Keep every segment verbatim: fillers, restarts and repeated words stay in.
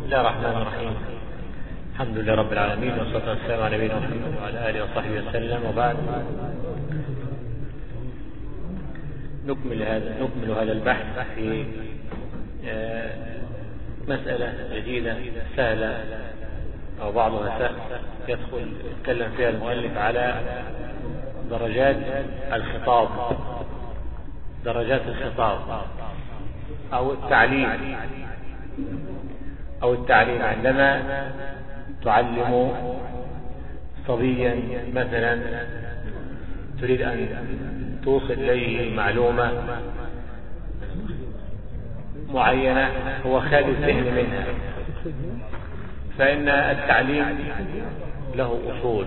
الله الرحمن الرحيم. الحمد لله رب العالمين، والصلاة والسلام على نبينا محمد وعلى آله وصحبه وسلم، وبعد. نكمل هذا نكمل هذا البحث في مسألة جديدة سهلة أو بعضها سهل يدخل يتكلم فيها المؤلف على درجات الخطاب درجات الخطاب أو التعليم أو التعليم عندما تعلم صبيا مثلا تريد أن توصل إليه معلومة معينة هو خالي الذهن منها، فإن التعليم له أصول.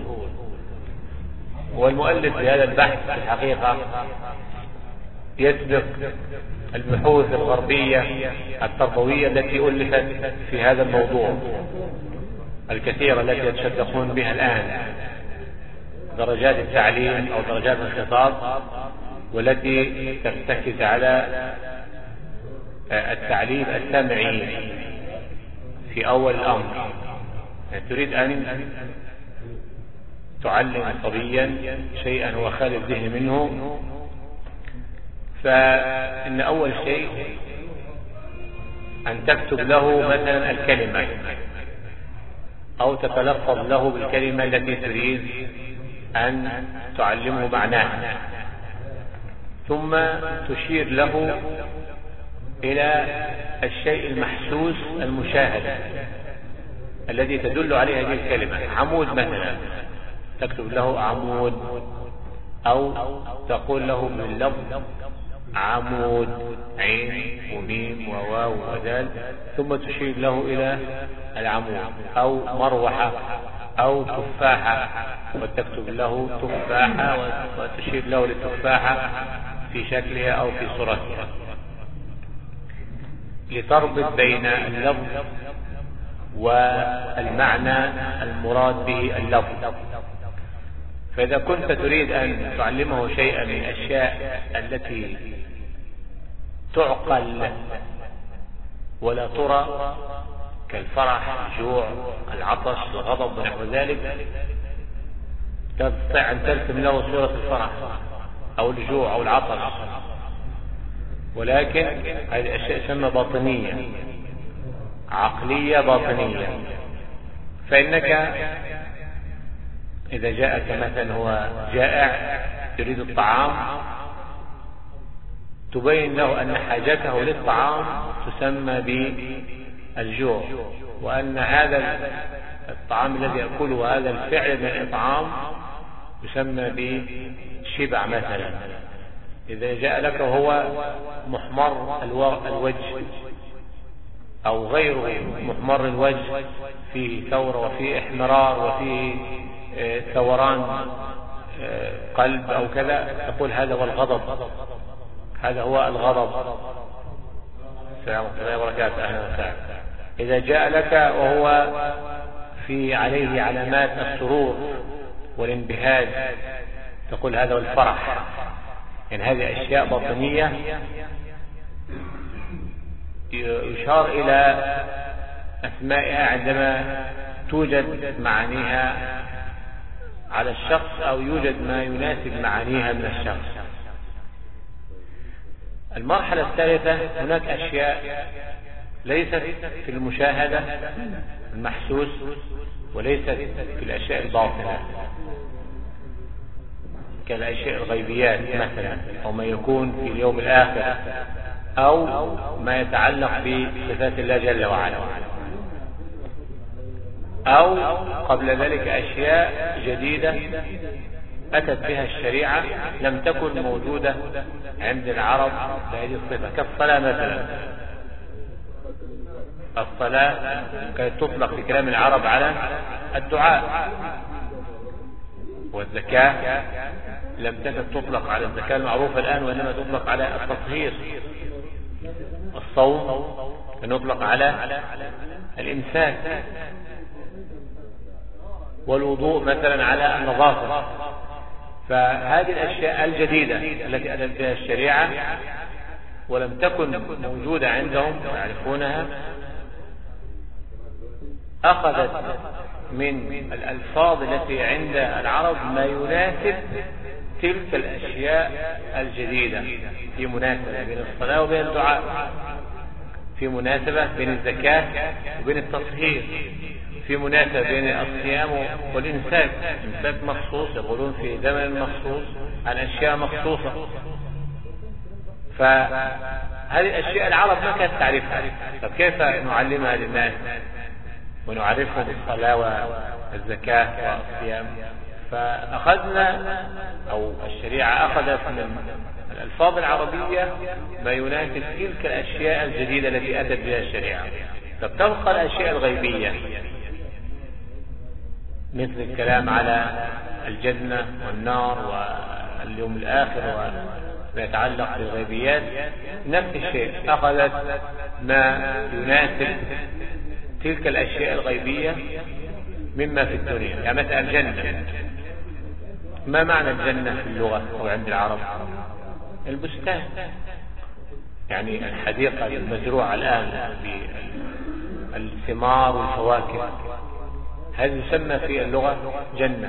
والمؤلف في هذا البحث في الحقيقة يسبق البحوث الغربية التربوية التي ألفت في هذا الموضوع الكثيرة التي يتشدقون بها الآن، درجات التعليم أو درجات الخطاب، والتي ترتكز على التعليم السمعي في أول الأمر. يعني تريد أن تعلم صبيا شيئا هو خالي الذهن منه، فإن أول شيء أن تكتب له مثلا الكلمة أو تتلفظ له بالكلمة التي تريد أن تعلمه معناها، ثم تشير له إلى الشيء المحسوس المشاهد الذي تدل عليه هذه الكلمة. عمود مثلا، تكتب له عمود، أو تقول له باللفظ عمود، عين وميم وواو ودال، ثم تشير له إلى العمود. أو مروحة أو تفاحة، وتكتب له تفاحة وتشير له للتفاحة في شكلها أو في صورتها، لتربط بين اللفظ والمعنى المراد به اللفظ. فإذا كنت تريد أن تعلمه شيئا من الأشياء التي تعقل ولا ترى كالفرح، الجوع، العطش، الغضب ونحو ذلك، تستطيع أن ترسم له صورة الفرح أو الجوع أو العطش، ولكن هذه الأشياء تسمى باطنية، عقلية باطنية. فإنك إذا جاءك مثلا هو جائع يريد الطعام، تبين له أن حاجته للطعام تسمى بالجوع، وأن هذا الطعام الذي يأكله هذا الفعل من الإطعام يسمى بالشبع مثلا. إذا جاء لك وهو محمر الوجه أو غير محمر الوجه، فيه ثورة وفيه احمرار وفيه ثوران قلب أو كذا، تقول هذا هو الغضب، هذا هو الغضب. السلام عليكم وبركاته، أهلا وسهلا. إذا جاء لك وهو في عليه علامات السرور والانبهاج، تقول هذا هو الفرح. يعني هذه أشياء باطنية يشار إلى أسمائها عندما توجد معانيها على الشخص أو يوجد ما يناسب معانيها من الشخص. المرحلة الثالثة، هناك أشياء ليست في المشاهدة المحسوس وليست في الأشياء الباطنة كالأشياء الغيبيات مثلا، أو ما يكون في اليوم الآخر، أو ما يتعلق بصفات الله جل وعلا، أو قبل ذلك أشياء جديدة أتت بها الشريعة لم تكن موجودة عند العرب بهذه الصفة، كالصلاة مثلا. الصلاة كانت تطلق في كلام العرب على الدعاء، والزكاة لم تكن تطلق على الزكاة المعروفة الآن، وإنما تطلق على التطهير. الصوم كان يطلق على الإمساك، والوضوء مثلا على النظافة. فهذه الأشياء الجديدة التي أتت بها الشريعة ولم تكن موجودة عندهم ويعرفونها، أخذت من الألفاظ التي عند العرب ما يناسب تلك الأشياء الجديدة، في مناسبة بين الصلاة وبين الدعاء، في مناسبة بين الزكاة وبين التطهير، في مناسبة بين الصيام والإمساك، إمساك مخصوص، يقولون في زمن مخصوص عن أشياء مخصوصة. فهذه الأشياء العرب ما كانت تعرفها، فكيف نعلمها للناس ونعرفهم الصلاة والزكاة والصيام؟ فأخذنا أو الشريعة أخذت من الألفاظ العربية ما يناسب تلك الأشياء الجديدة التي أتت بها الشريعة. فبتبقى الأشياء الغيبية مثل الكلام على الجنة والنار واليوم الآخر وما يتعلق بالغيبيات، نفس الشيء أخذت ما يناسب تلك الأشياء الغيبية مما في الدنيا. يعني مثلا الجنة، ما معنى الجنة في اللغة أو عند العرب؟ البستان، يعني الحديقة المزروعة الآن بالثمار والفواكه، هذا يسمى في اللغة جنة.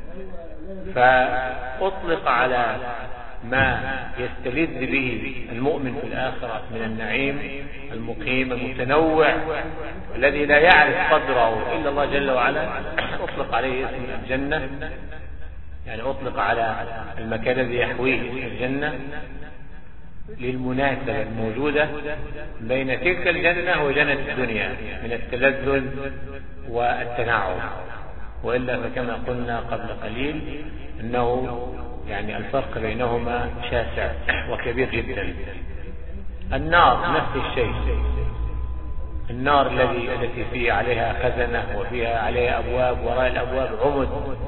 فأطلق على ما يستلذ به المؤمن في الآخرة من النعيم المقيم المتنوع الذي لا يعرف قدره إلا الله جل وعلا، أطلق عليه اسم الجنة. يعني أطلق على المكان الذي يحويه اسم الجنة للمناسبة الموجودة بين تلك الجنة وجنة الدنيا من التلذذ والتنعم. وإلا فكما قلنا قبل قليل أنه يعني الفرق بينهما شاسع وكبير جدا. النار نفس الشيء، النار الذي التي فيه عليها خزنة وفيها عليها أبواب، وراء الأبواب عمد،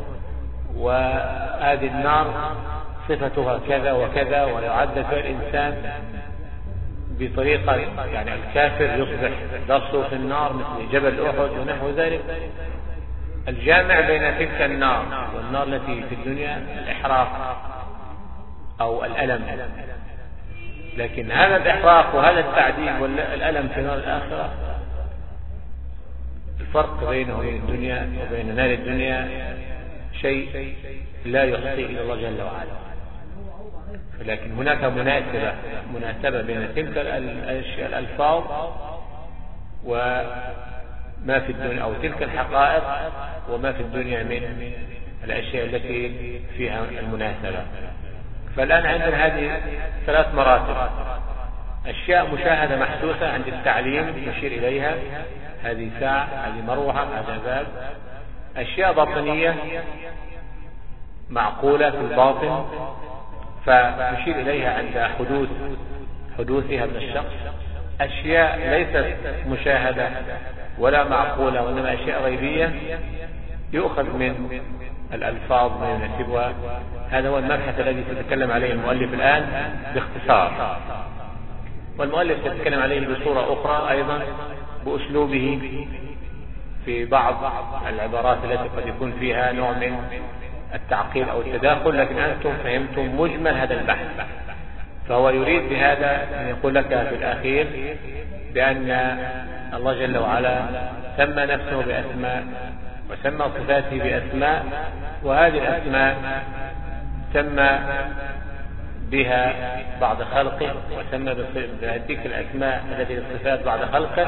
وهذه النار صفتها كذا وكذا، ويعد فيها الإنسان بطريقة يعني الكافر يصبح درسه في النار مثل جبل أحد ونحو ذلك. الجامع بين تلك النار والنار التي في الدنيا الإحراق أو الألم، لكن هذا الإحراق وهذا التعذيب والألم في نار الآخرة الفرق بينه وبين الدنيا وبين نار الدنيا شيء لا يحصيه إلا الله جل وعلا. لكن هناك مناسبة مناسبة بين تلك الألفاظ وما في الدنيا، أو تلك الحقائق وما في الدنيا من الأشياء التي فيها المناسبة. فالآن عندنا هذه ثلاث مراتب: أشياء مشاهدة محسوسة عند التعليم نشير إليها، هذه ساعة، هذه مروحة، هذا باب. أشياء باطنية معقولة في الباطن فنشير إليها عند حدوث حدوثها من الشخص. أشياء ليست مشاهدة ولا معقولة وإنما أشياء غيبية يؤخذ من الألفاظ ما يناسبها. هذا هو المبحث الذي سيتكلم عليه المؤلف الآن باختصار، والمؤلف سيتكلم عليه بصورة أخرى أيضا بأسلوبه في بعض العبارات التي قد يكون فيها نوع من التعقيد أو التداخل، لكن أنتم فهمتم مجمل هذا البحث. فهو يريد بهذا أن يقول لك في الأخير بأن الله جل وعلا سمى نفسه بأسماء وسمى صفاته بأسماء، وهذه الأسماء سمى بها بعض خلقه وسمى بتلك الأسماء التي الصفات بعد خلقه،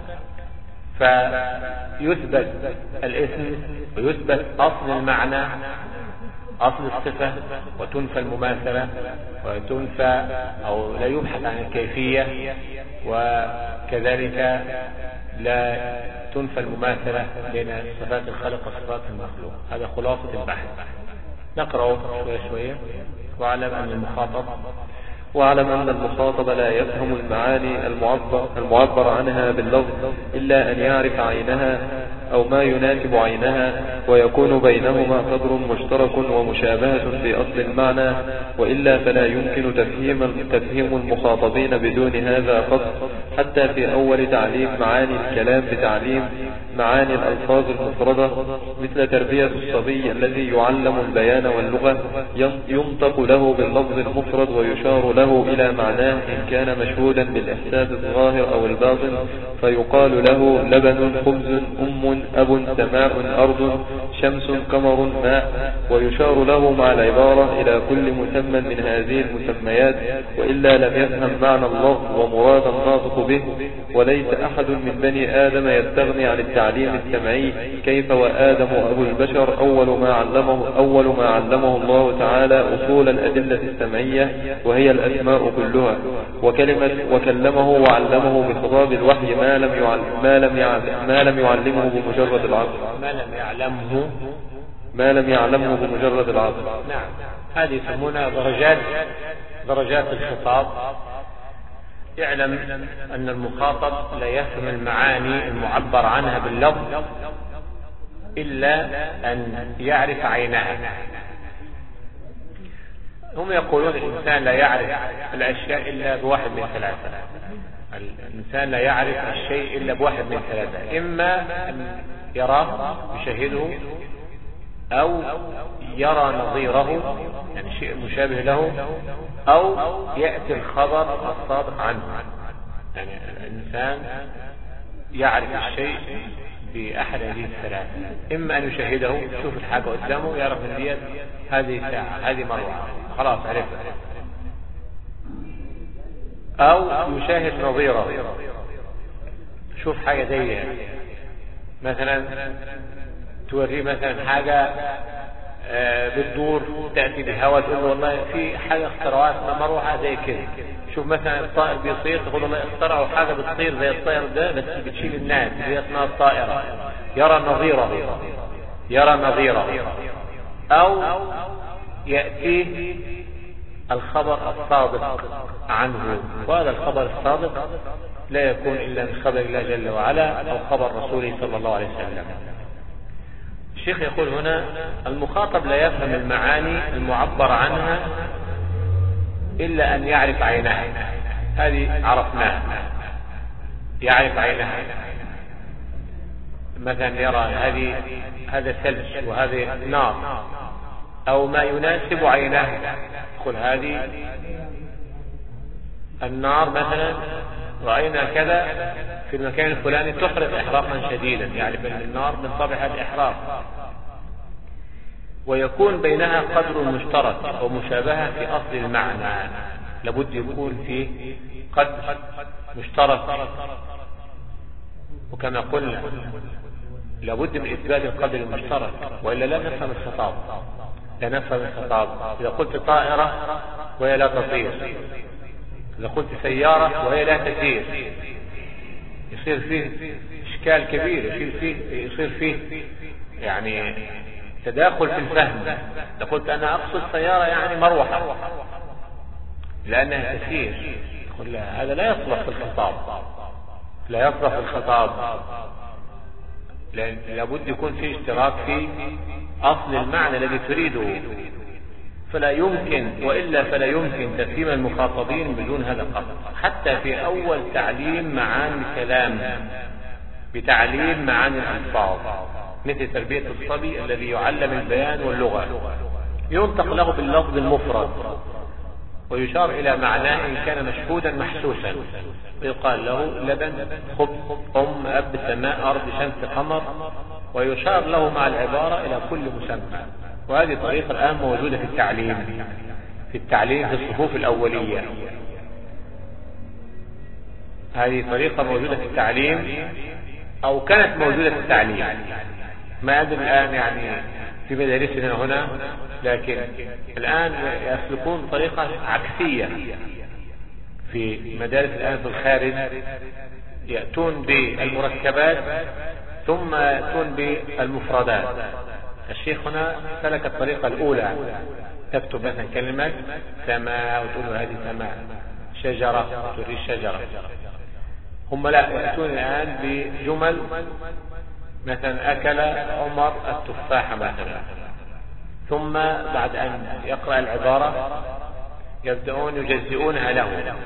فيثبت الاسم ويثبت أصل المعنى أصل الصفة وتنفى المماثلة وتنفى أو لا يبحث عن الكيفية، وكذلك لا تنفى المماثلة بين صفات الخلق وصفات المخلوق. هذا خلاصة البحث. نقرأ شوية شوية. واعلم أن المخاطب واعلم أن المخاطب لا يفهم المعاني المعبر, المعبر عنها باللفظ إلا أن يعرف عينها أو ما يناسب عينها، ويكون بينهما قدر مشترك ومشابهة في أصل المعنى، وإلا فلا يمكن تفهيم, تفهيم المخاطبين بدون هذا قط، حتى في أول تعليم معاني الكلام بتعليم معاني الألفاظ المفردة، مثل تربية الصبي الذي يعلم البيان واللغة ينطق له باللفظ المفرد ويشار له إلى معناه إن كان مشهودا بالإحساس الظاهر أو الباطن، فيقال له لبن، خبز، أم، أم أب سماء أرض شمس قمر ماء، ويشار له مع العبارة إلى كل مسمى من هذه المسميات، وإلا لم يفهم معنى اللفظ ومراد الناطق به. وليس أحد من بني آدم يستغني عن التعليم السمعي، كيف وآدم أبو البشر أول ما علمه أول ما علمه الله تعالى أصول الأدلة السمعية وهي الأسماء كلها، وكلمة وكلمه وعلمه بخطاب الوحي ما لم يعلم ما لم يعلم ما لم يعلمه بمجرد العقل ما لم يعلمه ما لم يعلمه بمجرد العقل. نعم، هذه يسمونها درجات درجات الخطاب. يعلم أن المخاطب لا يفهم المعاني المعبر عنها باللفظ إلا أن يعرف عينها. هم يقولون الإنسان لا يعرف الأشياء إلا بواحد من ثلاثة. الإنسان لا يعرف الشيء إلا بواحد من ثلاثة: إما أن يراه يشاهده، أو يرى نظيره يعني شيء مشابه له، أو يأتي الخبر الصادق عنه. يعني الإنسان يعرف الشيء بأحد هذه الثلاثة: إما أن يشاهده، يشوف الحاجة قدامه يعرف أن ديت هذه ساعة، هذه مروحة، خلاص عرفها، أو يشاهد نظيره، شوف حاجة زي مثلا توريه مثلا حاجة آه بتدور تأتي بهواء، تقول له والله في حاجة اخترعوها اسمها مروحة زي كده. شوف مثلا الطائر بيطير، تقول والله اخترعوا حاجة بتطير زي الطائر ده بس بتشيل الناس، هي اسمها الطائرة. يرى نظيره يرى نظيره أو يأتيه الخبر الصادق عنه، وهذا الخبر الصادق لا يكون إلا من خبر الله جل وعلا أو خبر رسوله صلى الله عليه وسلم. الشيخ يقول هنا: المخاطب لا يفهم المعاني المعبر عنها إلا أن يعرف عينها. هذه عرفناها، يعرف عينها. مثلا يرى هذه هذا ثلج وهذه نار، أو ما يناسب عينها. يقول هذه النار مثلا رأينا كذا في المكان الفلاني تحرق إحراقا شديدا، يعني بأن النار من طبعها الإحراق. ويكون بينها قدر مشترك ومشابهة في أصل المعنى، لابد يكون فيه قدر مشترك. وكما قلنا لابد من إثبات القدر المشترك، وإلا لا نفهم الخطاب لا نفهم الخطاب. إذا قلت طائرة وهي لا تطير، إذا قلت سيارة وهي لا تسير، يصير فيه إشكال كبير، يصير فيه يصير فيه يعني تداخل في الفهم. إذا قلت أنا أقصد سيارة يعني مروحة لأنها تسير، يقول لا، هذا لا يصلح في الخطاب، لا يصلح في الخطاب، لأن لابد يكون فيه اشتراك في أصل المعنى الذي تريده. فلا يمكن، وإلا فلا يمكن تفهيم المخاطبين بدون هذا القصد. حتى في أول تعليم معاني الكلام بتعليم معاني الألفاظ، مثل تربية الصبي الذي يعلم البيان واللغة، ينطق له باللفظ المفرد ويشار إلى معناه إن كان مشهودا محسوسا، ويقال له لبن، خبز، أم، أب، سماء، أرض، شمس، قمر، ويشار له مع العبارة إلى كل مسمى. وهذه طريقة الآن موجودة في التعليم في التعليم في الصفوف الأولية. هذه طريقة موجودة في التعليم، أو كانت موجودة في التعليم، ما أدري الآن يعني في مدارسنا هنا، لكن الآن يسلكون طريقة عكسية في مدارس الآن في الخارج، يأتون بالمركبات ثم يأتون بالمفردات. الشيخ هنا سلك الطريقة الأولى، تكتب مثلا كلمة سماء وتقول هذه سماء، شجرة وتري الشجرة. هم لا، يأتون الآن بجمل مثلا أكل عمر التفاحة مثلا، ثم بعد أن يقرأ العبارة يبدأون يجزئونها له،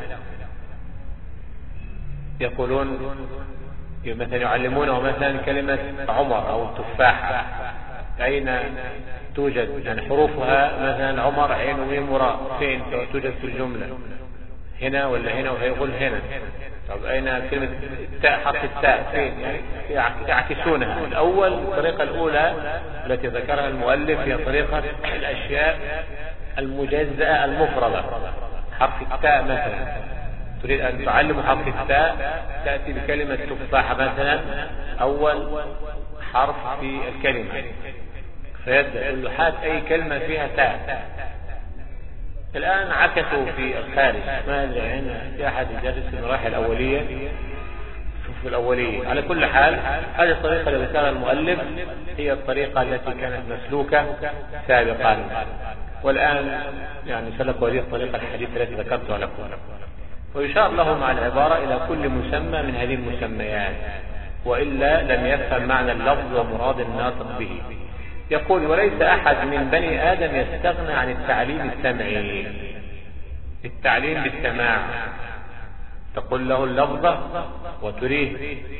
يقولون مثلا يعلمونه مثلا كلمة عمر أو التفاحة أين توجد، يعني حروفها مثلا عمر عين وميم وراء، فين توجد في الجملة، هنا ولا هنا، وهيقول هنا، طب أين كلمة التاء؟ حرف التاء فين؟ يعني يعكسونها. الأول الطريقة الأولى التي ذكرها المؤلف هي طريقة الأشياء المجزأة المفردة. حرف التاء مثلا تريد أن تعلم حرف التاء، تأتي بكلمة تفاحة مثلا أول حرف في الكلمة، فيبدأ يقول له هات أي كلمة فيها تاء. الآن عكسوا في الخارج، ما أدري هنا في أحد يدرس المراحل الأولية في الأولية. على كل حال هذه الطريقة التي ذكرها المؤلف هي الطريقة التي كانت مسلوكة سابقا، والآن يعني سلكوا هذه الطريقة الحديثة التي ذكرتها لكم. ويشار له مع العبارة إلى كل مسمى من هذه المسميات، وإلا لم يفهم معنى اللفظ ومراد الناطق به. يقول: وليس أحد من بني آدم يستغنى عن التعليم السمعي. التعليم بالسماع، تقول له اللفظة وتريه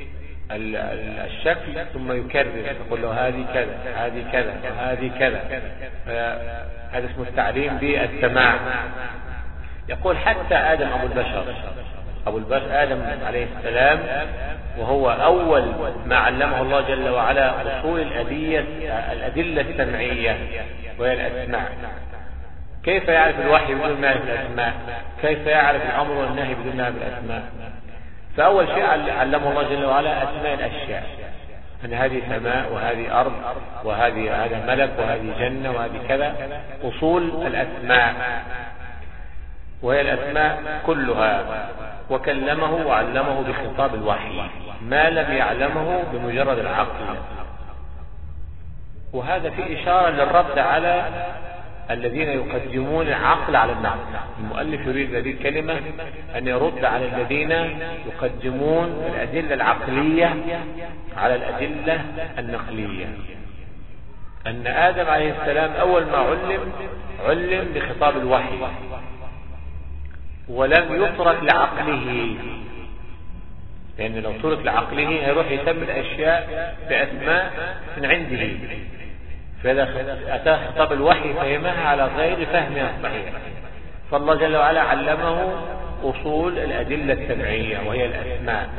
الشكل ثم يكرر، تقول له هذه كذا هذه كذا هذه كذا، هذا اسمه التعليم بالسماع. يقول: حتى آدم أبو البشر أبو البشر آدم عليه السلام، وهو أول ما علمه الله جل وعلا أصول الأدلة الأدلة السمعية وهي الأسماء. كيف يعرف الوحي بدون ما يعرف الأسماء؟ كيف يعرف الأمر والنهي بدون ما يعرف الأسماء؟ فأول شيء علمه الله جل وعلا أسماء الأشياء، أن هذه سماء وهذه أرض وهذه هذا ملك وهذه جنة وهذه كذا، أصول الأسماء وهي الأسماء كلها. وكلمه وعلمه بخطاب الوحي ما لم يعلمه بمجرد العقل. وهذا في إشارة للرد على الذين يقدمون العقل على النقل. المؤلف يريد هذه الكلمة أن يرد على الذين يقدمون الأدلة العقلية على الأدلة النقلية. أن آدم عليه السلام أول ما علم علم بخطاب الوحي، ولم يترك لعقله، لأن لو ترك لعقله هيروح يسمي الأشياء بأسماء من عنده، فإذا أتاه خطاب الوحي فهمها على غير فهمها الصحيح. فالله جل وعلا علمه أصول الأدلة السمعية وهي الأسماء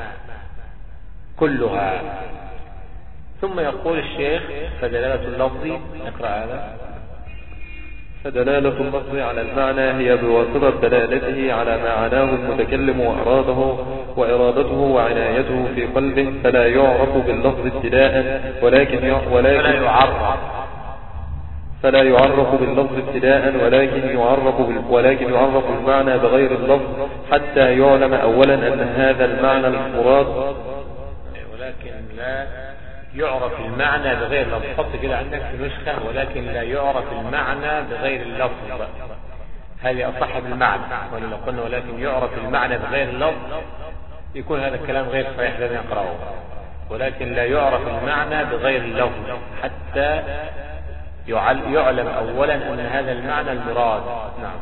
كلها. ثم يقول الشيخ: فدلالة اللفظ، اقرأ هذا. فدلالة اللفظ على المعنى هي بواسطة دلالته على ما عناه المتكلم وأراده وإرادته وعنايته في قلبه، فلا يعرف باللفظ ابتداء ولكن ولكن فلا يعرف فلا يعرف باللفظ ابتداء ولكن يعرف ولكن يعرف المعنى بغير اللفظ حتى يعلم أولا أن هذا المعنى المراد، ولكن لا يعرف المعنى بغير اللفظ. حط كده عندك في نسخة: ولكن لا يعرف المعنى بغير اللفظ. هذه أصح بالمعنى، ولو قلنا ولكن يعرف المعنى بغير اللفظ يكون هذا الكلام غير صحيح الذي نقرأه. ولكن لا يعرف المعنى بغير اللفظ حتى يعلم أولا أن هذا المعنى المراد. نعم.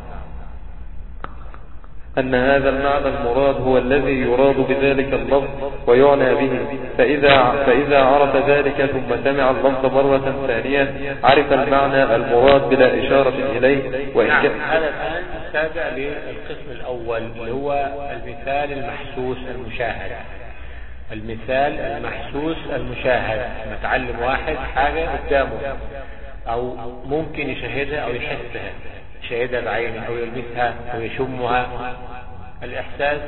أن هذا المعنى المراد هو الذي يراد بذلك اللفظ ويعنى به، فإذا, فإذا عرف ذلك ثم سمع اللفظ مرة ثانية عرف المعنى المراد بلا إشارة إليه. وإن نعم. هذا الآن تابع للقسم الأول اللي هو المثال المحسوس المشاهد. المثال المحسوس المشاهد، متعلم واحد حاجة قدامه أو ممكن يشاهدها أو يحسها، يشاهدها بعينه أو يلمسها أو يشمها. الإحساس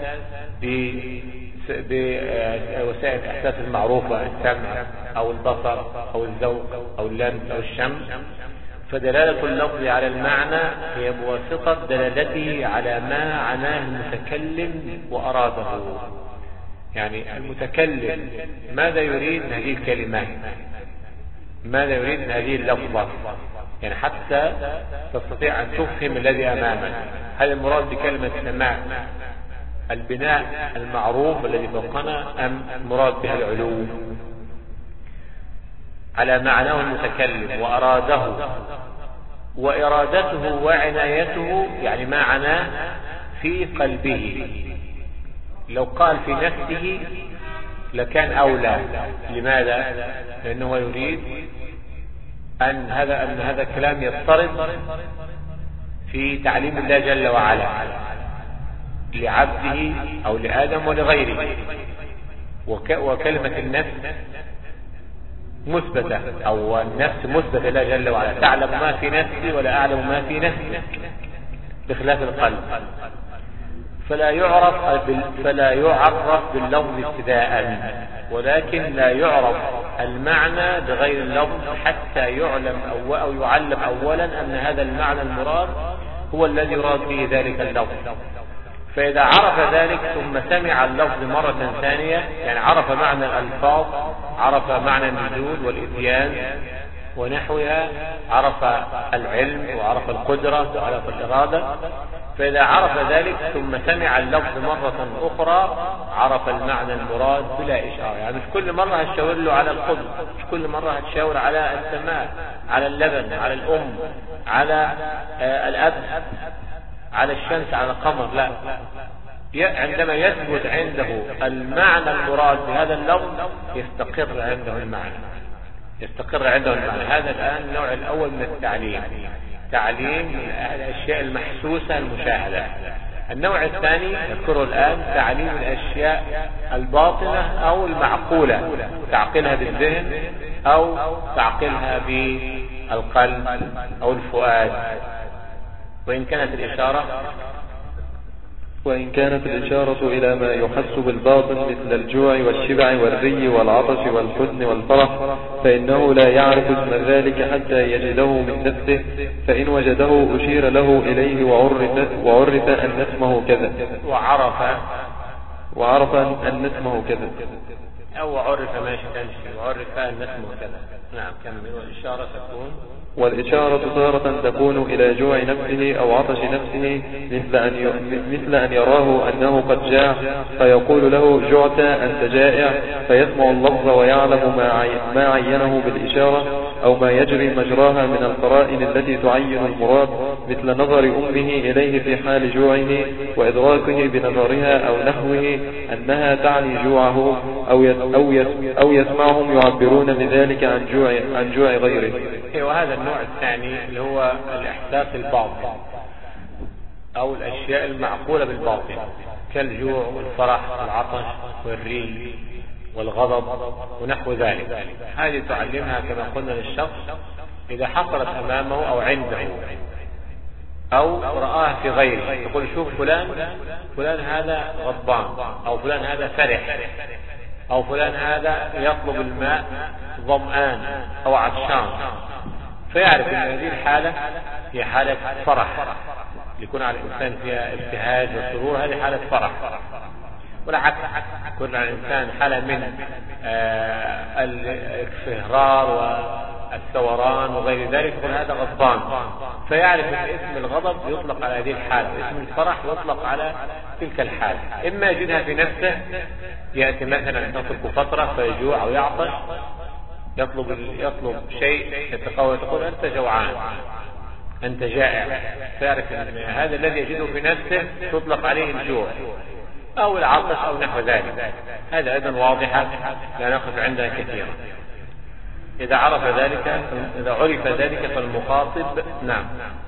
بوسائل الإحساس المعروفة، السمع أو البصر أو الذوق أو اللمس أو الشم. فدلالة اللفظ على المعنى هي بواسطة دلالته على ما عناه المتكلم وأراده. يعني المتكلم ماذا يريد من هذه الكلمات، ماذا يريد من هذه اللفظة، يعني حتى تستطيع أن تفهم الذي أمامك. هل المراد بكلمة سماء البناء المعروف الذي فوقنا، أم المراد بها العلو؟ على معناه المتكلم وأراده، وإرادته وعنايته يعني ما عناه في قلبه. لو قال في نفسه لكان أولى. لماذا؟ لأنه يريد أن هذا أن هذا الكلام يضطرد في تعليم الله جل وعلا. لعبده أو لآدم ولغيره. وك وكلمة النفس مثبتة، أو النفس مثبتة لله جل وعلا، تعلم ما في نفسي ولا أعلم ما في نفسك، بخلاف القلب. فلا يعرف فلا يعرف باللفظ ابتداء، ولكن لا يعرف المعنى بغير اللفظ حتى يعلم أو, أو يعلم أولا أن هذا المعنى المراد هو الذي يراد به ذلك اللفظ. فإذا عرف ذلك ثم سمع اللفظ مرة ثانية، يعني عرف معنى الألفاظ، عرف معنى النزول والإتيان ونحوها، عرف العلم وعرف القدرة وعرف الإرادة. فإذا عرف ذلك ثم سمع اللفظ مرة أخرى عرف المعنى المراد بلا إشارة. يعني مش كل مرة هتشاور له على الخبز، مش كل مرة هتشاور على السماء، على اللبن، على الأم، على آه الأب، على الشمس، على القمر، لا. عندما يثبت عنده المعنى المراد بهذا اللفظ يستقر عنده المعنى يستقر عنده المعنى هذا الآن النوع الأول من التعليم، تعليم الأشياء المحسوسة المشاهدة. النوع الثاني نذكره الآن تعليم الأشياء الباطنة أو المعقولة، تعقلها بالذهن أو تعقلها بالقلب أو الفؤاد. وإن كانت الإشارة وإن كانت الإشارة إلى ما يحس بالباطن مثل الجوع والشبع والري والعطش والحزن والفرح، فإنه لا يعرف اسم ذلك حتى يجده من نفسه، فإن وجده أشير له إليه وعرف, وعرف أن اسمه كذا وعرف وعرف أن اسمه كذا أو عرف ماشي تمشي وعرف أن اسمه كذا. نعم كمل. والإشارة تكون والإشارة تارة تكون إلى جوع نفسه أو عطش نفسه، مثل أن مثل أن يراه أنه قد جاع فيقول له جعت أنت جائع، فيسمع اللفظ ويعلم ما عينه بالإشارة، أو ما يجري مجراها من القرائن التي تعين المراد، مثل نظر أمه إليه في حال جوعه وإدراكه بنظرها أو نحوه أنها تعني جوعه، أو أو يسمعهم يعبرون بذلك عن جوع عن جوع غيره. وهذا النوع الثاني اللي هو الإحساس الباطن أو الأشياء المعقولة بالباطن كالجوع والفرح والعطش والري والغضب ونحو ذلك. هذه تعلمها كما قلنا للشخص إذا حصلت أمامه أو عنده أو رآها في غيره، يقول شوف فلان فلان هذا غضبان، أو فلان هذا فرح، أو فلان هذا يطلب الماء ظمآن أو عطشان، فيعرف أن هذه الحالة هي حالة فرح، يكون على الإنسان فيها ابتهاج وسرور، هذه حالة فرح. والعكس يكون على الإنسان حالة من آه الفهرار والثوران وغير ذلك، يقول هذا غضبان، فيعرف أن اسم الغضب يطلق على هذه الحالة، اسم الفرح يطلق على تلك الحالة. إما يجدها في نفسه، يأتي مثلا تترك فترة فيجوع أو يعطش، يطلب يطلب شيء يتقوى، تقول أنت جوعان أنت جائع، فيعرف أن هذا الذي يجده في نفسه تطلق عليه الجوع أو العطش أو نحو ذلك. هذا أيضا واضحة لا نقف عندها كثيرا. إذا عرف ذلك إذا عرف ذلك فالمخاطب نعم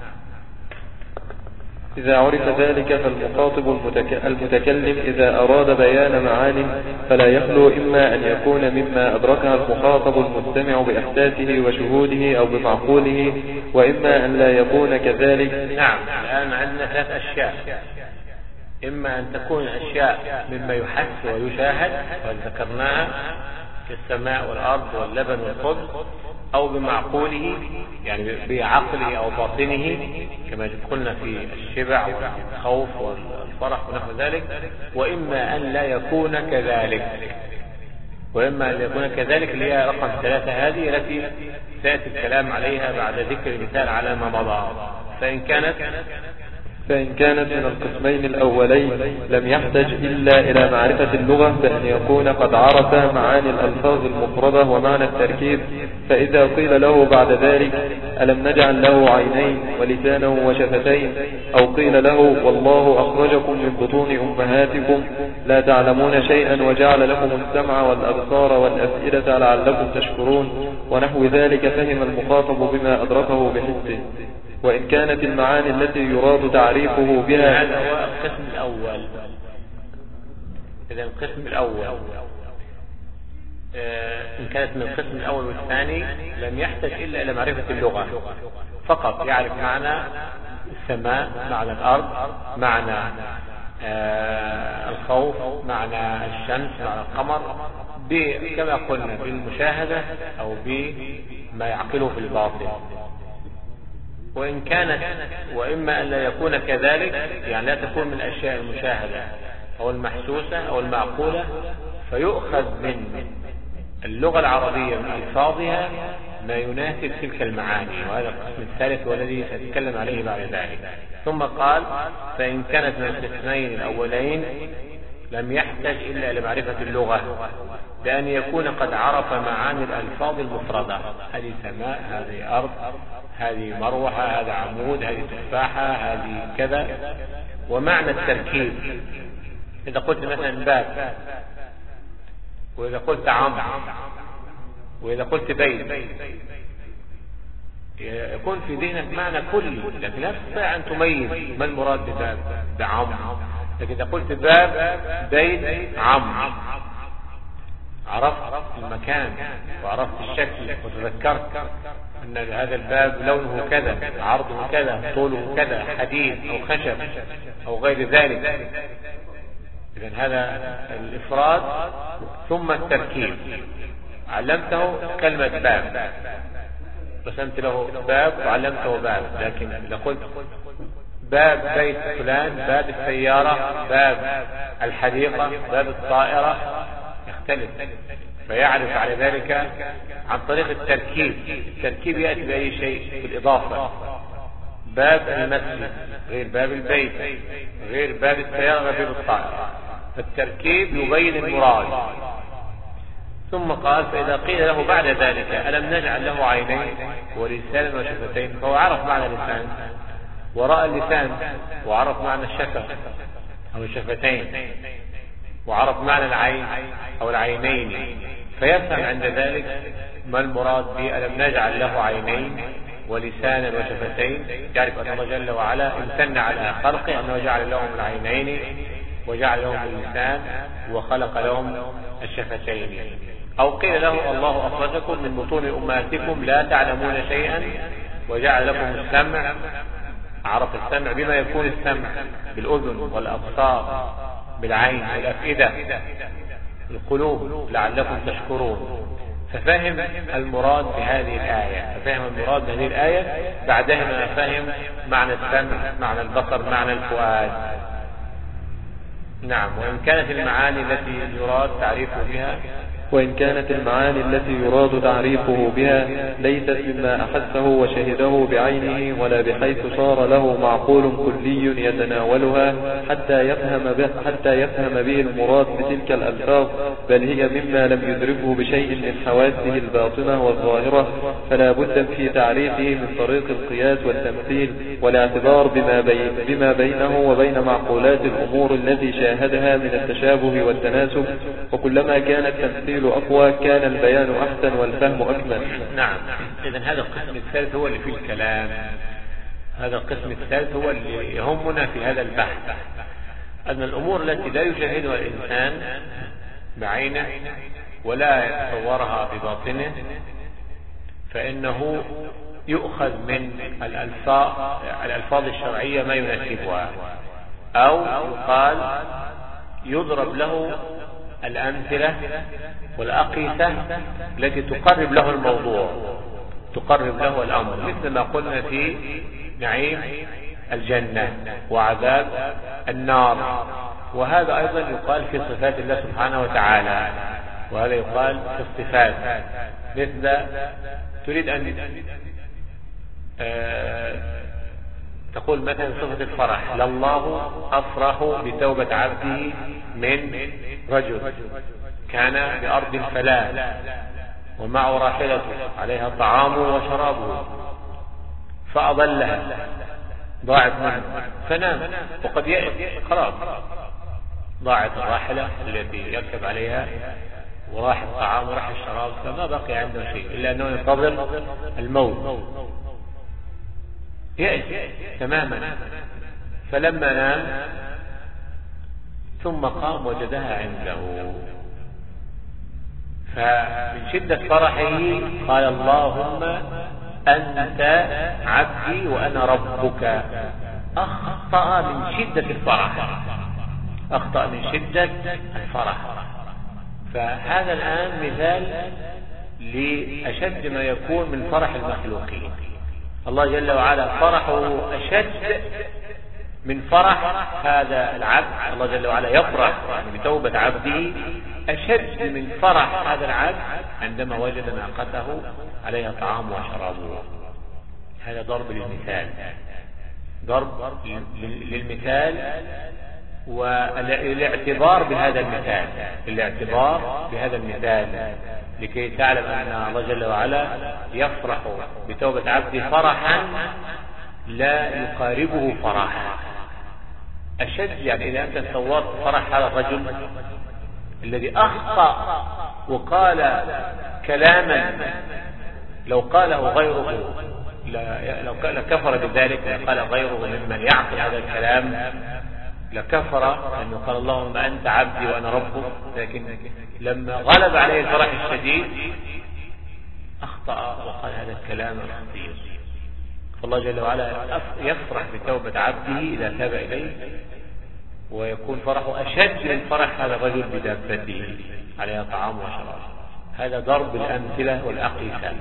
إذا عرف ذلك فالمخاطب المتكلم إذا أراد بيان معان فلا يخلو إما أن يكون مما أدركها المخاطب المستمع بإحساسه وشهوده أو بمعقوله، وإما أن لا يكون كذلك. نعم. الآن عندنا ثلاث أشياء، إما أن تكون أشياء مما يحس ويشاهد وذكرناها كالسماء والأرض واللبن والخبز، أو بمعقوله يعني بعقله أو باطنه كما قلنا في الشبع والخوف والفرح ونحو ذلك، وإما أن لا يكون كذلك وإما أن يكون كذلك اللي هي رقم ثلاثة، هذه التي سيأتي الكلام عليها بعد ذكر المثال على ما مضى. فإن كانت فإن كانت من القسمين الأولين لم يحتج إلا إلى معرفة اللغة، بأن يكون قد عرف معاني الألفاظ المفردة ومعنى التركيب. فإذا قيل له بعد ذلك ألم نجعل له عينين ولسانا وشفتين، أو قيل له والله أخرجكم من بطون أمهاتكم لا تعلمون شيئا وجعل لكم السمع والأبصار والأفئدة لعلكم تشكرون ونحو ذلك، فهم المخاطب بما أدركه بحسه. وإن كانت المعاني التي يراد تعريفه بها. هذا هو القسم الأول. إذا القسم الأول إن كانت من القسم الأول والثاني لم يحتاج إلا إلى معرفة اللغة فقط، يعرف معنى السماء، معنى الأرض، معنى الخوف، معنى الشمس، معنى القمر، كما قلنا بالمشاهدة أو بما يعقله في الباطن. وإن كانت وإما أن لا يكون كذلك، يعني لا تكون من الأشياء المشاهدة أو المحسوسة أو المعقولة، فيؤخذ من اللغة العربية من ألفاظها ما يناسب تلك المعاني، وهذا القسم الثالث والذي سأتكلم عليه بعد ذلك. ثم قال فإن كانت من القسمين الأولين لم يحتاج إلا إلى معرفة اللغة، بأن يكون قد عرف معاني الألفاظ المفردة، هذه سماء، هذه أرض، هذه مروحة، هذا عمود، هذه تفاحة، هذه كذا، ومعنى التركيب. إذا قلت مثلا باب، وإذا قلت عم، وإذا قلت بيت، يكون في ذهنك معنى كلي، لكن لا تستطيع أن تميز ما المراد بباب بعم. لكن إذا قلت باب، بيت، عم، عرفت المكان وعرفت الشكل وتذكرت أن هذا الباب لونه كذا، عرضه كذا، طوله كذا، حديد أو خشب أو غير ذلك. إذن هذا الإفراد. ثم التركيب، علمته كلمة باب، رسمت له باب وعلمته باب، لكن إذا قلت باب بيت فلان، باب السيارة، باب الحديقة، باب الطائرة، يختلف، فيعرف على ذلك عن طريق التركيب. التركيب يأتي بأي شيء بالإضافة، باب المسجد غير باب البيت، غير باب السيارة، غير باب الطائرة، فالتركيب يبين المراد. ثم قال فإذا قيل له بعد ذلك ألم نجعل له عينين ولسانا وشفتين، فهو عرف معنى اللسان ورأى اللسان، وعرف معنى الشفة أو الشفتين، وعرف معنى العين أو العينين، فيفهم عند ذلك ما المراد بألم نجعل له عينين ولسانا وشفتين. يعرف أن الله جل وعلا امتن على خلقه أنه جعل لهم العينين وجعل لهم اللسان وخلق لهم الشفتين. أو قيل له الله أخرجكم من بطون أمهاتكم لا تعلمون شيئا وجعل لكم السمع، عرف السمع بما يكون السمع بالأذن والأبصار، بالعين والأفئدة، القلوب، لعلكم تشكرون. ففهم المراد بهذه الآية، ففهم المراد بهذه الآية، بعدها فهم معنى السمع، معنى البصر، معنى الفؤاد. نعم. وإن كانت المعاني التي يراد تعريفه بها وإن كانت المعاني التي يراد تعريفه بها ليست مما أحسه وشهده بعينه، ولا بحيث صار له معقول كلي يتناولها حتى يفهم به, حتى يفهم به المراد بتلك الألفاظ، بل هي مما لم يدركه بشيء من حواسه الباطنة والظاهرة، فلا بد في تعريفه من طريق القياس والتمثيل والاعتبار بما, بين بما بينه وبين معقولات الأمور التي شاهدها من التشابه والتناسب. وكلما كان التمثيل أقوى كان البيان أحسن والفهم أكمل. نعم. إذن هذا القسم الثالث هو اللي فيه الكلام، هذا القسم الثالث هو اللي يهمنا في هذا البحث، أن الأمور التي لا يشاهدها الإنسان بعينه ولا يتصورها بباطنه فإنه يؤخذ من الألفاظ الألفاظ الشرعية ما يناسبها، أو يقال يضرب له الأمثلة والأقيسة التي تقرب له الموضوع، تقرب له الأمر، مثل ما قلنا في نعيم الجنة وعذاب النار. وهذا أيضا يقال في صفات الله سبحانه وتعالى، وهذا يقال في الصفات، مثل تريد أن آه تقول مثلا صفة الفرح، لله أفرح بتوبة عبده من رجل كان بأرض الفلاة ومعه راحلته عليها طعامه وشرابه فأضلها، ضاعت منه فنام، وقد يأتي خلاص ضاعت الراحلة التي يركب عليها وراح الطعام وراح الشراب، فما بقي عنده شيء إلا أنه ينتظر الموت. يأس تماما. فلما نام ثم قام وجدها عنده، فمن شدة فرحه قال اللهم أنت عبدي وأنا ربك. أخطأ من شدة الفرح، أخطأ من شدة الفرح. فهذا الآن مثال لأشد ما يكون من فرح المخلوقين. الله جل وعلا فرحه أشد من فرح هذا العبد. الله جل وعلا يفرح بتوبة عبده أشد من فرح هذا العبد عندما وجد ناقته عليها طعام وشرابه. هذا ضرب للمثال، ضرب للمثال والاعتبار بهذا المثال، الاعتبار بهذا المثال لكي تعلم أن الله جل وعلا يفرح بتوبة عبده فرحا لا يقاربه فرحا أشد. يعني إذا أنت تصورت فرح هذا الرجل الذي أخطأ وقال كلاما لو قاله غيره لو كفر بذلك، قال غيره ممن يعقل هذا الكلام لكفر، أنه قال اللهم أنت عبدي وأنا ربك. لكن لما غلب عليه الفرح الشديد أخطأ وقال هذا الكلام الخطير. فالله جل وعلا يفرح بتوبة عبده إذا تاب إليه، ويكون فرحه أشد من فرح هذا الرجل بدابته عليها طعام وشراب. هذا ضرب الأمثلة والأقيسة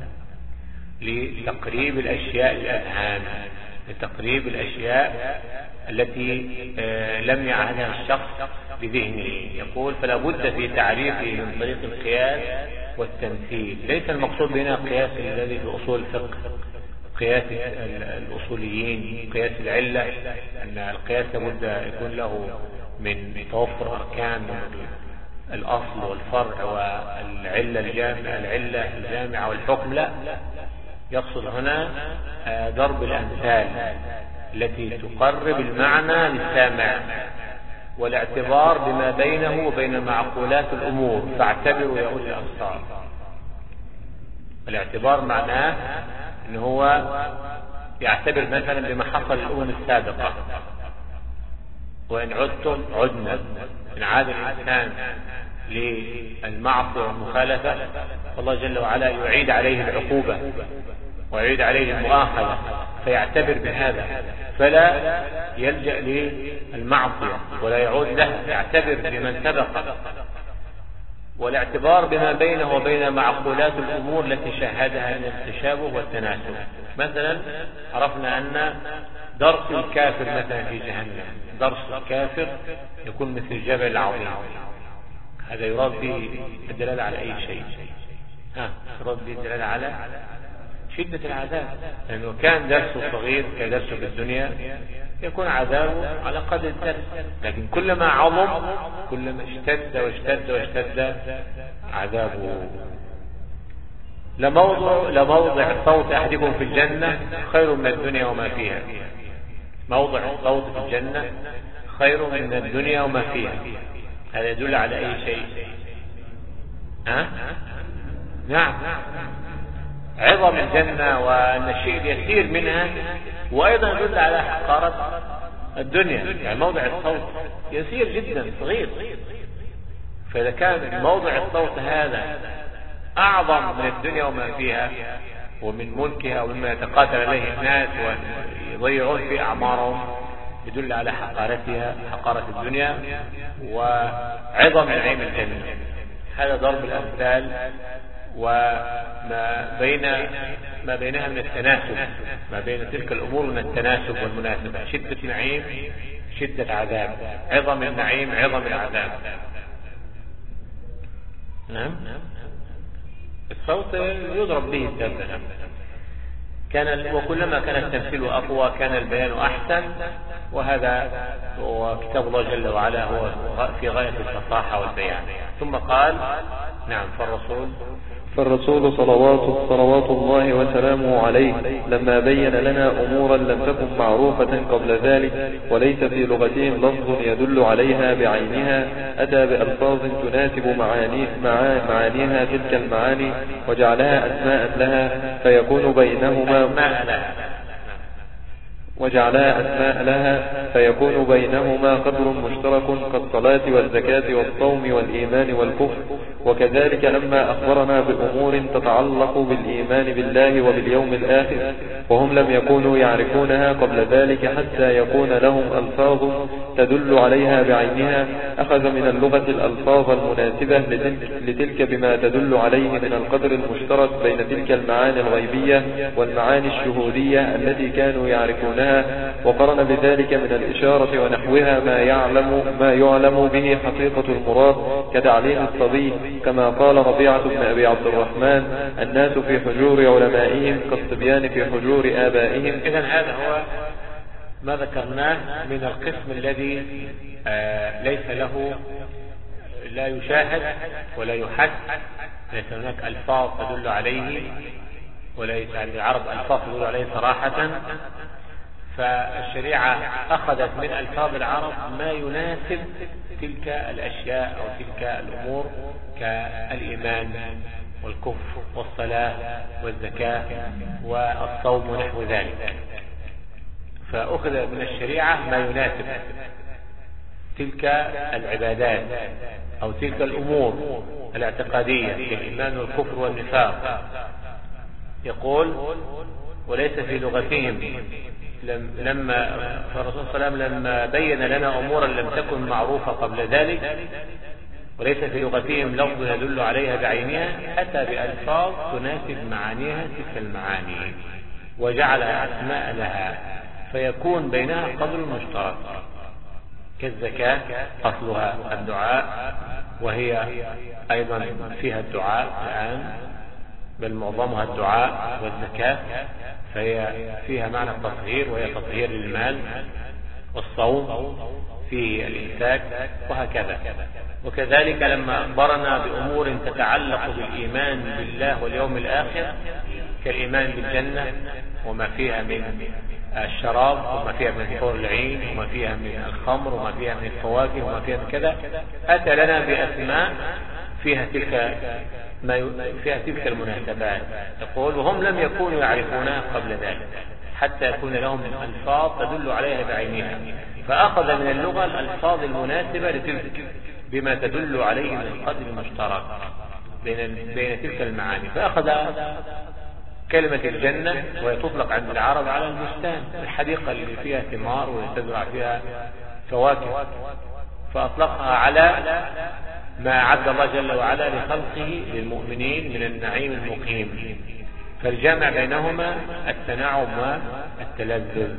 لتقريب الأشياء للأذهان، لتقريب الأشياء التي لم يعهدها الشخص بذهنه. يقول فلا بد في تعريفه من طريق القياس والتمثيل. ليس المقصود هنا قياس الذي في أصول الفقه، قياس الأصوليين، قياس العلة، أن القياس لابد يكون له من توفر أركان الأصل والفرع والعلة الجامعة العلة الجامعة والحكم. لا، يقصد هنا ضرب الأمثال التي تقرب المعنى للسامع، والاعتبار بما بينه وبين معقولات الأمور. فاعتبروا يا أولي الأبصار. الاعتبار معناه أنه هو يعتبر مثلا بما حصل الأمم السابقة، وإن عدتم عدنا. إن عاد الإنسان للمعصية والمخالفة فالله جل وعلا يعيد عليه العقوبة ويعيد عليه المؤاخذة، فيعتبر بهذا فلا يلجأ للمعصية ولا يعود لها، يعتبر بمن سبق. والاعتبار بما بينه وبين معقولات الأمور التي شاهدها من التشابه والتناسب. مثلا عرفنا أن درس الكافر مثلا في جهنم، درس الكافر يكون مثل الجبل العظيم. هذا يراد به الدلالة على أي شيء؟ ها يراد به الدلالة على شدة العذاب، لأنه كان درسه صغير كدرسه في الدنيا يكون عذابه على قدر الدرس، لكن كلما عظم كلما اشتد واشتد واشتد عذابه. لموضع, لموضع صوت أحدكم في الجنة خير من الدنيا وما فيها. موضع الصوت في الجنة خير من الدنيا وما فيها. هذا يدل على أي شيء؟ ها؟ نعم، عظم الجنة وأن الشيء يسير منها، وأيضا يدل على حقارة الدنيا. يعني موضع الصوت يسير جدا صغير، فإذا كان موضع الصوت هذا أعظم من الدنيا وما فيها ومن ملكها ومما يتقاتل عليه الناس ويضيعون في أعمارهم، يدل على حقارتها، حقارة الدنيا وعظم نعيم الجنة. هذا ضرب الأمثال وما بين ما بينها من التناسب، ما بين تلك الأمور من التناسب والمناسبة. شدة نعيم شدة عذاب، عظم النعيم عظم العذاب. نعم، الصوت يضرب به الدبة. كان وكلما كان التمثيل أقوى كان البيان أحسن، وهذا وكتاب الله جل وعلا هو في غاية الفصاحة والبيان. ثم قال نعم فالرسول فالرسول صلوات, صلوات الله وسلامه عليه لما بين لنا أمورا لم تكن معروفة قبل ذلك وليس في لغتهم لفظ يدل عليها بعينها، أتى بألفاظ تناسب معاني معانيها تلك المعاني وجعلها أسماء لها، فيكون بينهما أسماء لها وجعلها أسماء لها، فيكون بينهما قدر مشترك كالصلاة والزكاة والصوم والإيمان والكفر. وكذلك لما أخبرنا بأمور تتعلق بالإيمان بالله وباليوم الآخر، وهم لم يكونوا يعرفونها قبل ذلك حتى يكون لهم ألفاظ تدل عليها بعينها، أخذ من اللغة الألفاظ المناسبة لتلك بما تدل عليه من القدر المشترك بين تلك المعاني الغيبية والمعاني الشهودية التي كانوا يعرفونها، وقرن بذلك من الإشارة ونحوها ما يعلم ما يعلم به حقيقة المراد كتعليم الصبي، كما قال ربيعة بن أبي عبد الرحمن: الناس في حجور علمائهم كالصبيان في حجور آبائهم. إذن هذا هو ما ذكرناه من القسم الذي آه ليس له لا يشاهد ولا يحس، ليس هناك ألفاظ تدل عليه، وليس عند العرب ألفاظ تدل عليه صراحة، فالشريعة أخذت من ألفاظ العرب ما يناسب تلك الأشياء أو تلك الأمور كالإيمان والكفر والصلاة والزكاة والصوم ونحو ذلك، فأخذ من الشريعة ما يناسب تلك العبادات أو تلك الأمور الاعتقادية كالإيمان والكفر والنفاق. يقول: وليس في لغتهم لما فالرسول صلى الله عليه وسلم لما بين لنا أمورا لم تكن معروفة قبل ذلك، وليس في لغتهم لفظ يدل عليها بعينها، أتى بألفاظ تناسب معانيها تلك المعاني وجعل أسماء لها، فيكون بينها قدر مشترك كالزكاة أصلها الدعاء، وهي أيضا فيها الدعاء الآن، بل معظمها الدعاء والزكاة، فهي فيها معنى التطهير وهي تطهير للمال، والصوم فيه الإمساك، وهكذا. وكذلك لما أخبرنا بأمور تتعلق بالإيمان بالله واليوم الآخر كالإيمان بالجنة وما فيها من الشراب وما فيها من حور العين وما فيها من الخمر وما فيها من الفواكه وما فيها من كذا، أتى لنا بأسماء فيها تلك ما فيها تلك المناسبات. يقول: وهم لم يكونوا يعرفونها قبل ذلك حتى يكون لهم ألفاظ تدل عليها بعينها، فأخذ من اللغة الألفاظ المناسبة لتلك بما تدل عليه من القدر المشترك بين بين تلك المعاني، فأخذ كلمة الجنة وهي تطلق عند العرب على البستان، الحديقة اللي فيها ثمار وتزرع فيها فواكه، فأطلقها على ما أعد الله جل وعلا لخلقه للمؤمنين من النعيم المقيم، فالجامع بينهما التنعم والتلذذ.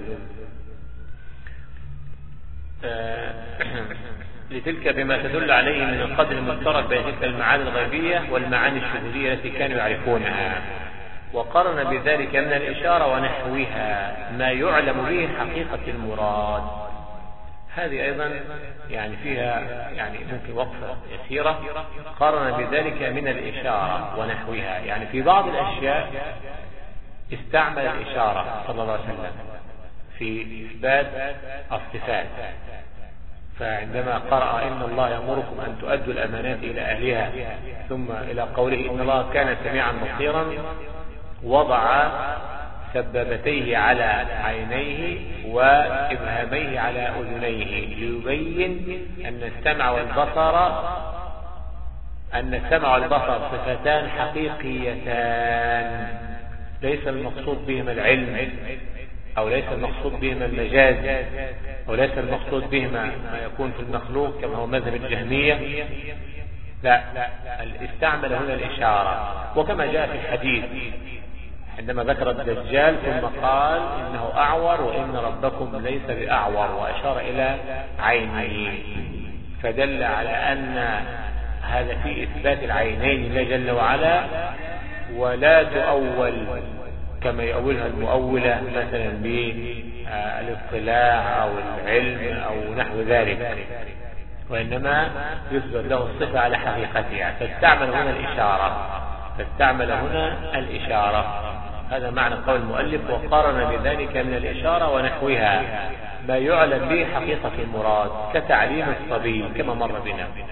لتلك بما تدل عليه من القدر المشترك بين تلك المعاني الغيبية والمعاني الشهودية التي كانوا يعرفونها، وقرن بذلك من الإشارة ونحوها ما يعلم به حقيقة المراد. هذه أيضا يعني فيها يعني ممكن وقفة يسيرة. قرن بذلك من الإشارة ونحوها، يعني في بعض الأشياء استعمل الإشارة صلى الله عليه وسلم في إثبات الصفات، فعندما قرأ: إن الله يأمركم أن تؤدوا الأمانات إلى أهلها، ثم إلى قوله: إن الله كان سميعا بصيرا، وضع سبابتيه على عينيه وإبهاميه على أذنيه ليبين أن السمع والبصر أن السمع والبصر صفتان حقيقيتان، ليس المقصود بهما العلم، أو ليس المقصود بهما المجاز، أو ليس المقصود بهما ما يكون في المخلوق كما هو مذهب الجهمية. لا، استعمل هنا الإشارة، وكما جاء في الحديث عندما ذكر الدجال ثم قال: إنه أعور وإن ربكم ليس بأعور، وأشار إلى عينيه، فدل على أن هذا في إثبات العينين لله جل وعلا، ولا تؤول كما يؤولها المؤولة مثلا بالاطلاع أو العلم أو نحو ذلك، وإنما يثبت له الصفة على حقيقتها، فاستعمل هنا الإشارة فاستعمل هنا الإشارة هذا معنى قول المؤلف: وقارن بذلك من الإشارة ونحوها ما يعلم به حقيقة المراد كتعليم الصبي كما مر بنا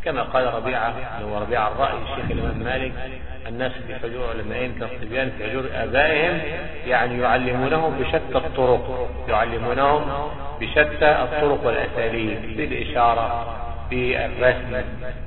كما قال ربيعة هو ربيعة الرأي الشيخ الإمام مالك: الناس في حجور علمائهم كالصبيان في حجور آبائهم، يعني يعلمونهم بشتى الطرق، يعلمونهم بشتى الطرق والأساليب، بالإشارة، بالرسم،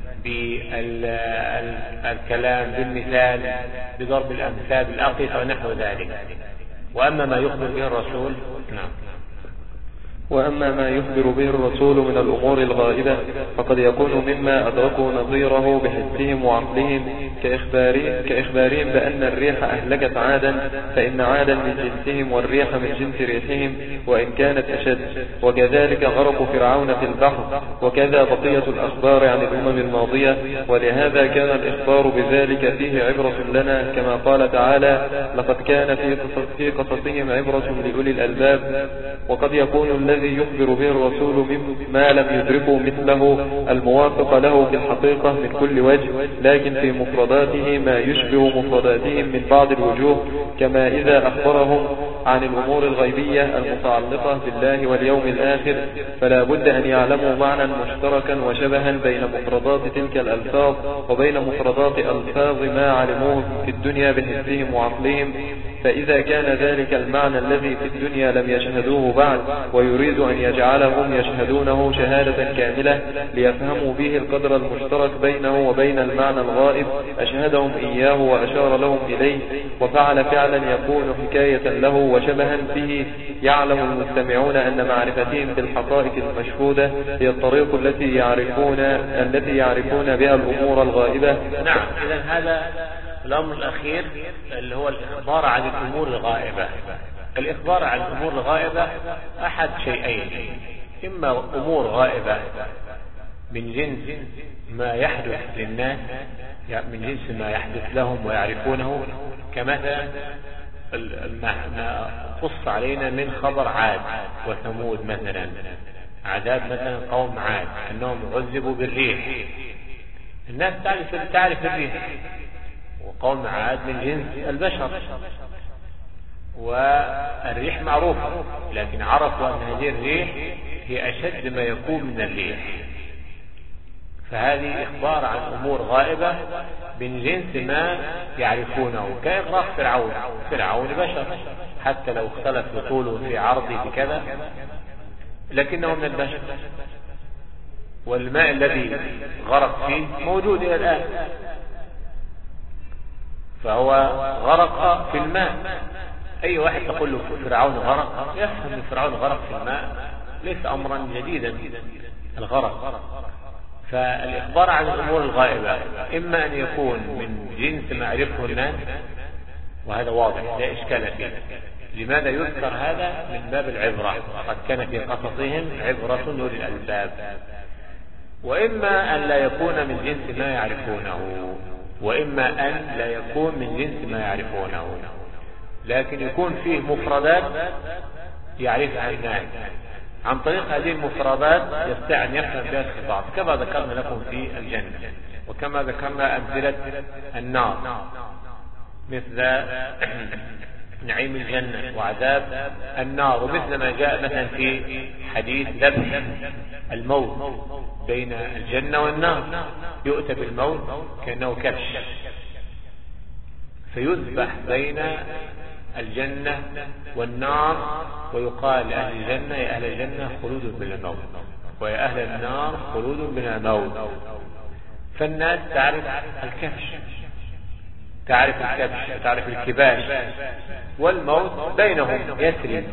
بالكلام، بالمثال، بضرب الأمثال، بالأقصى ونحو ذلك. وأما ما يخبر به الرسول نعم وأما ما يخبر به الرسول من الأمور الغائبة فقد يكون مما أدركوا نظيره بحسهم وعقلهم كإخبارهم, كإخبارهم بأن الريح أهلكت عادا، فإن عادا من جنسهم والريح من جنس ريحهم وإن كانت أشد، وكذلك غرق فرعون في البحر، وكذا بقية الأخبار عن الأمم الماضية. ولهذا كان الإخبار بذلك فيه عبرة لنا، كما قال تعالى: لقد كان في قصصهم عبرة لأولي الألباب. وقد يكون الذي يخبر به الرسول مما لم يدركه مثله الموافق له في الحقيقة من كل وجه، لكن في مفرداته ما يشبه مفرداتهم من بعض الوجوه، كما إذا أخبرهم عن الأمور الغيبية المتعلقة بالله واليوم الآخر فلا بد أن يعلموا معنى مشتركا وشبها بين مفردات تلك الألفاظ وبين مفردات ألفاظ ما علموه في الدنيا بحسهم وعقلهم. فإذا كان ذلك المعنى الذي في الدنيا لم يشهدوه بعد ويريد أن يجعلهم يشهدونه شهادة كاملة ليفهموا به القدر المشترك بينه وبين المعنى الغائب، أشهدهم إياه وأشار لهم إليه، وفعل فعلا يكون حكاية له وشبها به، يعلم المستمعون أن معرفتهم بالحقائق المشهودة هي الطريق التي يعرفون التي يعرفون بها الأمور الغائبة. نعم، إذن هذا الأمر الأخير اللي هو الإخبار عن الأمور الغائبة. الإخبار عن الأمور الغائبة أحد شيئين: إما أمور غائبة من جنس ما يحدث للناس، من جنس ما يحدث لهم ويعرفونه، كمثلا ما قص علينا من خبر عاد وثمود مثلا، عذاب مثلا قوم عاد أنهم عذبوا بالريح، الناس تعرف تعرف الريح، وقوم عاد من جنس البشر، والريح معروفة، لكن عرفوا أن هذه الريح هي أشد ما يكون من الريح. فهذه إخبار عن أمور غائبة من جنس ما يعرفونه، كإغراق فرعون. فرعون بشر، حتى لو اختلف بطوله في عرضه بكذا لكنه من البشر، والماء الذي غرق فيه موجود إلى الآن، فهو غرق في الماء. أي واحد تقول له فرعون غرق يفهم أن فرعون غرق في الماء، ليس أمرا جديدا الغرق. فالإخبار عن الأمور الغائبة إما أن يكون من جنس ما يعرفه الناس، وهذا واضح لا إشكال فيه. لماذا يذكر هذا؟ من باب العبرة، قد كان في قصصهم عبرة لأولي الألباب. وإما أن لا يكون من جنس ما يعرفونه، وإما أن لا يكون من جنس ما يعرفونه، لكن يكون فيه مفردات يعرفها الناس، عن طريق هذه المفردات يستطيع أن يفهم بها الخطاب، كما ذكرنا لكم في الجنة، وكما ذكرنا أمثلة النار مثل نعيم الجنة وعذاب النار، ومثل ما جاء مثلا في حديث ذبح الموت بين الجنة والنار، يؤتى بالموت كأنه كبش فيذبح بين الجنة والنار، ويقال لأهل الجنة: يا أهل الجنة خلود بلا موت، ويا أهل النار خلود بلا موت. فالناس تعرف الكبش، تعرف الكبش، تعرف الكباش، والموت بينهم يسري.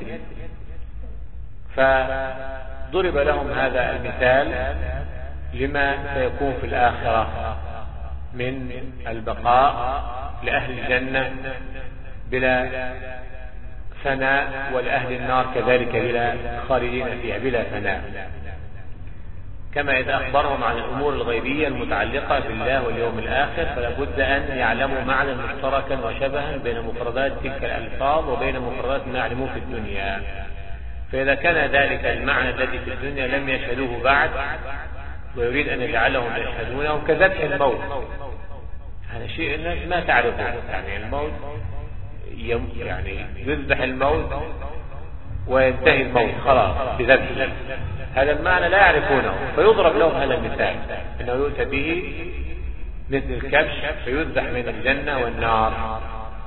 فضرب لهم هذا المثال لما سيكون في الآخرة من البقاء لأهل الجنة بلا فناء، ولأهل النار كذلك بلا خالدين فيها بلا فناء. كما إذا أخبرهم عن الأمور الغيبية المتعلقة بالله واليوم الآخر فلا بد أن يعلموا معنى مشتركا وشبها بين مفردات تلك الألفاظ وبين مفردات ما يعلموه في الدنيا. فإذا كان ذلك المعنى الذي في الدنيا لم يشهدوه بعد ويريد أن يجعلهم يشهدونه، كذبح الموت، هذا شيء الناس ما تعرفه. يعني الموت يعني يذبح الموت وينتهي الموت خلاص بذبحه. هذا المعنى لا يعرفونه، فيضرب لهم هذا المثال انه يؤتى به مثل الكبش فيذبح من الجنة والنار.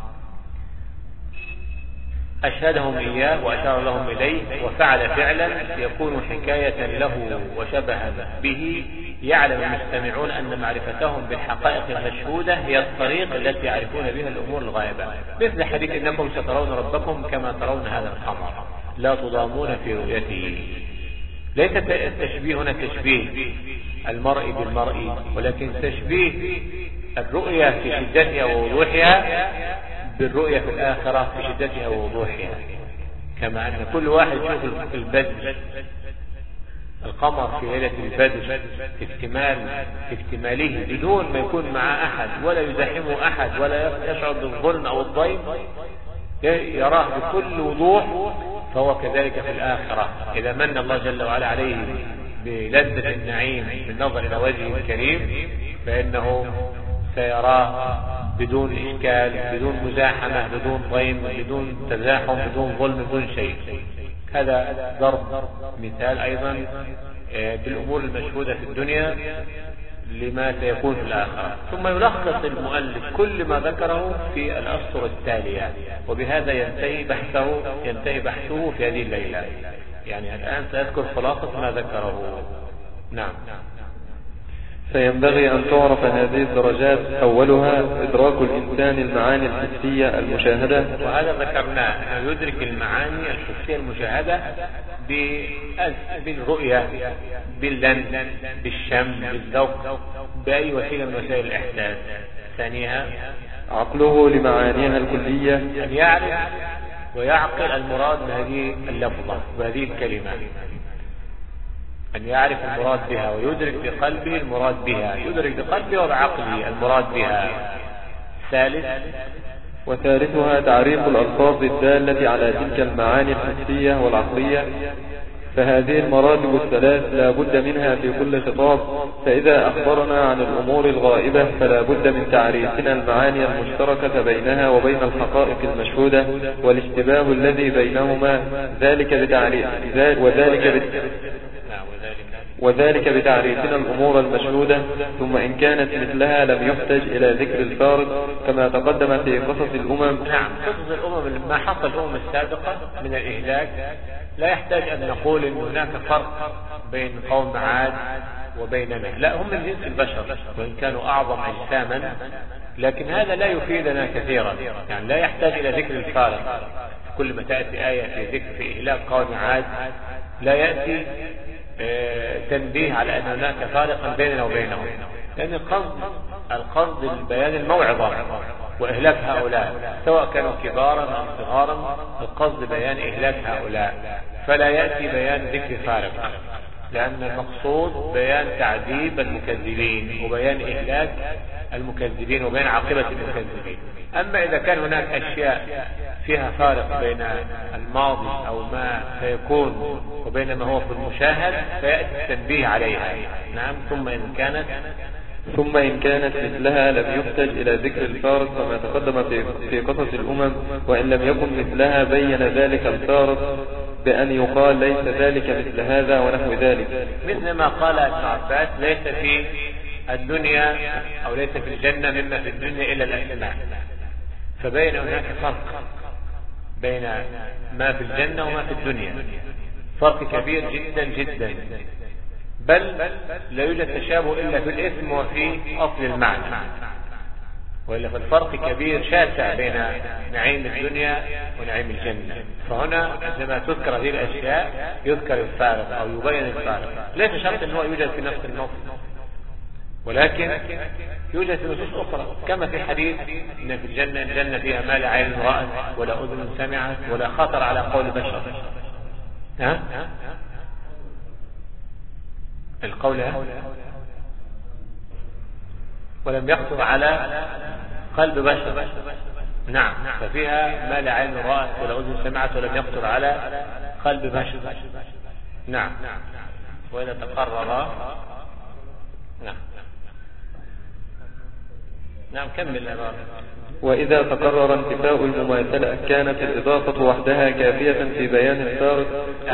أشهدهم إياه وأشار لهم إليه وفعل فعلا يكون حكاية له وشبها به، يعلم المستمعون أن معرفتهم بالحقائق المشهودة هي الطريق التي يعرفون بها الأمور الغائبة، مثل حديث إنكم سترون ربكم كما ترون هذا القمر لا تضامون في رؤيته. ليس التشبيه هنا تشبيه المرء بالمرء، ولكن تشبيه الرؤية في شدتها ووضوحها بالرؤية في الآخرة في شدتها ووضوحها. كما أن كل واحد يشوف البدر القمر في ليلة البدر في اكتمال في اكتماله بدون ما يكون مع أحد ولا يزاحمه أحد ولا يشعر بالظلم أو الضيم، يراه بكل وضوح. فهو كذلك في الآخرة إذا من الله جل وعلا عليه بلذة النعيم بالنظر إلى وجهه الكريم فإنه سيراه بدون إشكال، بدون مزاحمة، بدون ضيم، بدون تزاحم، بدون ظلم، بدون شيء. هذا ضرب مثال أيضا بالأمور المشهودة في الدنيا لما سيكون في الآخرة. ثم يلخص المؤلف كل ما ذكره في الأسطر التالية، وبهذا ينتهي بحثه ينتهي بحثه في هذه الليلة. يعني الآن سأذكر خلاصة ما ذكره. نعم. فينبغي أن تعرف هذه الدرجات أولها إدراك الإنسان المعاني الحسية المشاهدة، وهذا ذكرناه أنه يدرك المعاني الحسية المشاهدة بالرؤية، باللمس، بالشم، بالذوق، بأي وسيلة من وسائل الإحساس. ثانيها عقله لمعانيها الكلية، أن يعرف ويعقل المراد بهذه اللفظة وهذه الكلمة، أن يعرف المراد بها ويدرك بقلبه المراد بها، يدرك بقلبه وبعقله المراد بها. ثالث وثالثها تعريف الألفاظ الدالة على تلك المعاني الحسية والعقلية، فهذه المراتب الثلاث لا بد منها في كل خطاب. فإذا أخبرنا عن الأمور الغائبة فلا بد من تعريفنا المعاني المشتركة بينها وبين الحقائق المشهودة والاشتباه الذي بينهما، ذلك بتعريف وذلك بت... وذلك بتعريفنا الأمور المشهودة. ثم إن كانت مثلها لم يحتج إلى ذكر الفارق كما تقدم في قصص الأمم. نعم، قصص الأمم ما حصل الأمم السابقة من الإهلاك لا يحتاج أن نقول أن هناك فرق بين قوم عاد وبيننا، لا، هم من جنس البشر وإن كانوا أعظم أجساما، لكن هذا لا يفيدنا كثيرا. يعني لا يحتاج إلى ذكر الفارق. كل ما تأتي آية في ذكر في إهلاك قوم عاد لا يأتي تنبيه على أن هناك فارقا بيننا وبينهم، لأن القصد القصد البيان الموعظة وإهلاك هؤلاء سواء كانوا كبارا أو صغارا، القصد بيان إهلاك هؤلاء، فلا يأتي بيان ذكر فارق، لأن المقصود بيان تعذيب المكذبين وبيان إهلاك المكذبين وبيان عاقبة المكذبين. أما إذا كان هناك أشياء فيها فارق بين الماضي أو ما سيكون وبين ما هو في المشاهد فيأتي التنبيه عليها. نعم. ثم إن كانت ثم إن كانت مثلها لم يحتج إلى ذكر الفارق كما تقدم في في قصص الأمم، وإن لم يكن مثلها بين ذلك الفارق بأن يقال ليس ذلك مثل هذا ونحو ذلك، مثل ما قال ابن عباس ليس في الدنيا أو ليس في الجنة مما في الدنيا إلا الأسماء. فبين هناك فرق بين ما في الجنة وما في الدنيا، فرق كبير جدا جدا، بل لا يوجد تشابه إلا في الاسم وفي أصل المعنى، وإلا فالفرق كبير شاسع بين نعيم الدنيا ونعيم الجنة. فهنا عندما تذكر هذه الأشياء يذكر الفارق أو يبين الفارق، ليس شرط أنه يوجد في نفس النص، ولكن يوجد في نصوص أخرى، كما في حديث إن في الجنة الجنة فيها ما لا عين رأت ولا أذن سمعت ولا خطر على قول بشر. ها؟ القول ولم يخطر على قلب بشر. نعم، ففيها ما لا عين رأت ولا أذن سمعت ولم يخطر على قلب بشر. نعم. وإذا تقرر نعم نعم كمل العبارة. وإذا تقرر انتفاء المماثلة كانت الإضافة وحدها كافية في بيان الفارق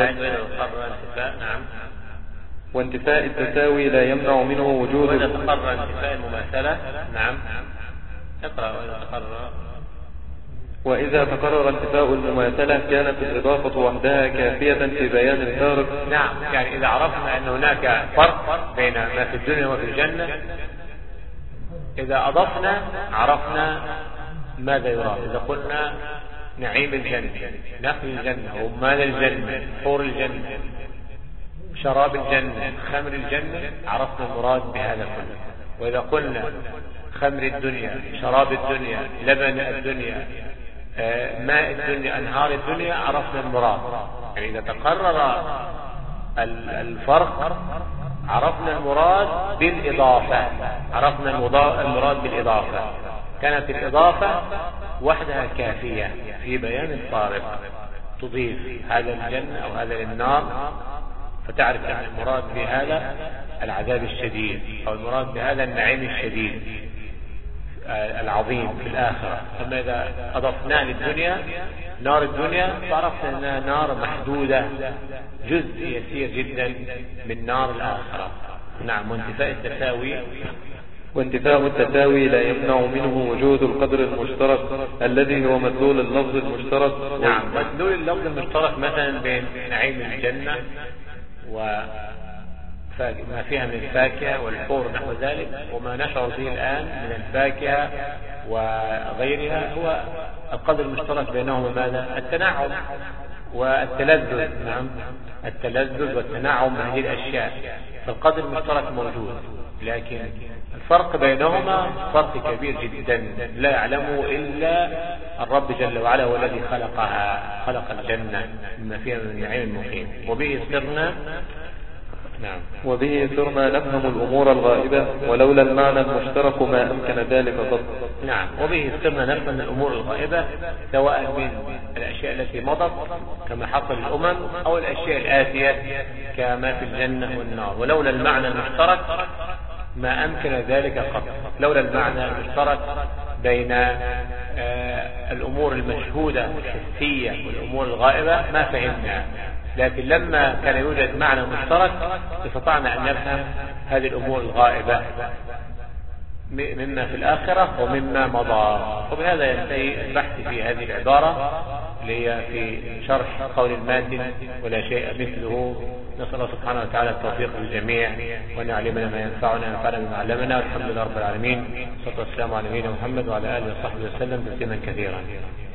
نعم. وانتفاء التساوي لا يمنع منه وجود. وإذا تقرر انتفاء المماثلة نعم اقرأ. وإذا تقرر وإذا تقرر انتفاء المماثلة كانت الإضافة وحدها كافية في بيان الفارق. نعم، يعني إذا عرفنا أن هناك فرق بين ما في الدنيا وفي الجنة، إذا أضفنا عرفنا ماذا يراد. إذا قلنا نعيم الجنة، نخل الجنة، رمان الجنة، حور الجنة، شراب الجنة، خمر الجنة، عرفنا المراد بهذا كله. وإذا قلنا خمر الدنيا، شراب الدنيا، لبن الدنيا، ماء الدنيا، أنهار الدنيا، عرفنا المراد. يعني إذا تقرر الفرق عرفنا المراد بالإضافة، عرفنا المراد بالإضافة. كانت الإضافة وحدها كافية في بيان الفارق. تضيف هذا الجنة أو هذا للنار فتعرف أن المراد بهذا العذاب الشديد، أو المراد بهذا النعيم الشديد العظيم في الآخرة. أما إذا أضفنا للدنيا نار الدنيا فعرفت أنها نار محدودة، جزء يسير جدا من نار الآخرة. نعم. وانتفاء التساوي وانتفاء التساوي لا يمنع منه وجود القدر المشترك الذي هو مدلول اللفظ المشترك. نعم، مدلول اللفظ المشترك مثلا بين نعيم الجنة وما فيها من فاكهة والحور نحو ذلك، وما نشعر به الآن من الفاكهة وغيرها، هو القدر المشترك بينهما ماذا؟ التنعم والتلذذ. نعم، التلذذ والتنعم من هذه الأشياء، فالقدر المشترك موجود، لكن الفرق بينهما فرق كبير جدا لا يعلمه إلا الرب جل وعلا، هو الذي خلقها، خلق الجنة مما فيها من النعيم المقيم. وبه صرنا نعم وبه صرنا نفهم الأمور الغائبة، ولولا المعنى المشترك ما أمكن ذلك قط. نعم، وبه صرنا نفهم الأمور الغائبة، سواء من الأشياء التي مضت كما حصل الأمم، أو الأشياء الآتية كما في الجنة والنار. ولولا المعنى المشترك ما أمكن ذلك قط. لولا المعنى المشترك بين آه الأمور المشهودة الحسية والأمور الغائبة ما فهمنا، لكن لما كان يوجد معنى مشترك استطعنا أن نفهم هذه الأمور الغائبة مما في الآخرة ومما مضى. وبهذا ينتهي البحث في هذه العبارة اللي هي في شرح قول الماتن ولا شيء مثله. نسأل الله سبحانه وتعالى التوفيق للجميع، وأن يعلمنا ما ينفعنا وينفعنا بما علمنا، والحمد لله رب العالمين. والصلاة والسلام على نبينا محمد وعلى آله وصحبه وسلم تسليما كثيرا.